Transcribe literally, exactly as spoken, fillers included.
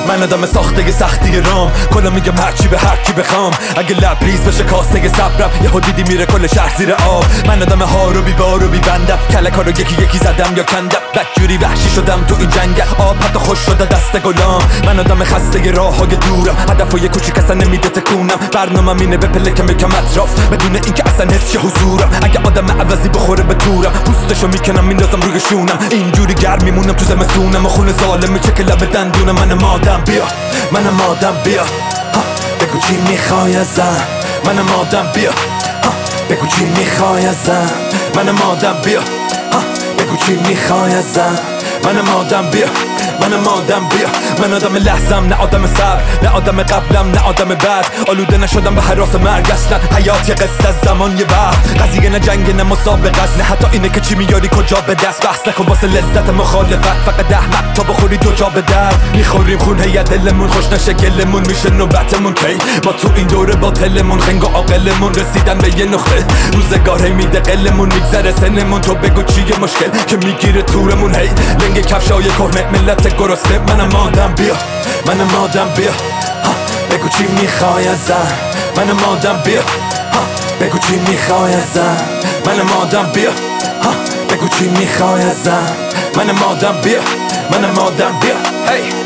من آدم ساخته سختی رام، کلا میگم هرچی به هرکی بخوام. اگه لبریز بشه کاسه صبرم، یهو دیدی میره کل شهر زیر آب. من آدم ها رو بی بار و بی بندم، کلکا رو یکی یکی زدم یا کندم. بدجوری وحشی شدم تو این جنگ، آب حتی خوش شده دست گلام. من آدم خسته راه های دورم، هدف و یه کوچیک اصلا نمیده تکونم. برنامه اینه به پلکم یکم اطراف، بدون اینکه اصلا حس شه حضورم. اگه آدم عوضی بخوره به تورم، پوستشو میکنم میندازم روی شونم. اینجوری گرم میمونم تو زمستونم، و خون ظالم میچکه لب دندونم. منم آدم بیا، منم آدم بیا، ها بگو چی میخوای ازم. منم آدم بیا، ها بگو چی میخوای ازم. منم آدم بیا، ها بگو چی میخوای ازم. منم آدم بیا، منم آدم بیا. من آدم لحظم، نه آدم صبر، نه آدم قبلم، نه آدم بعد. آلوده نشدم به حراس مرگ اصلا، حیات یه قصه از زمان یه وقت. قضیه نه جنگ نه مسابقه است، نه حتی اینه که چی میاری کجا به دست. بحث نکن واسه لذت مخالفت، فقط احمق تا بخوری دو جا به درد. میخوریم خون هی دلمون، خوش نشه گلمون، میشه نوبتمون کی ما تو این دوره باطلمون. خنگ و عاقلمون رسیدن به یه نقطه، روزگار هی میده قلمون، میگذره سنمون. تو بگو چیه مشکل که میگیره تورمون. هی لنگ کفشای کهنه ملت گرسنه. منم آدم بیا، منم آدم بیا، ها بگو چی میخوای ازم. منم آدم بیا، ها بگو چی میخوای ازم. منم آدم بیا، ها بگو چی میخوای ازم. منم آدم بیا، منم آدم بیا. هی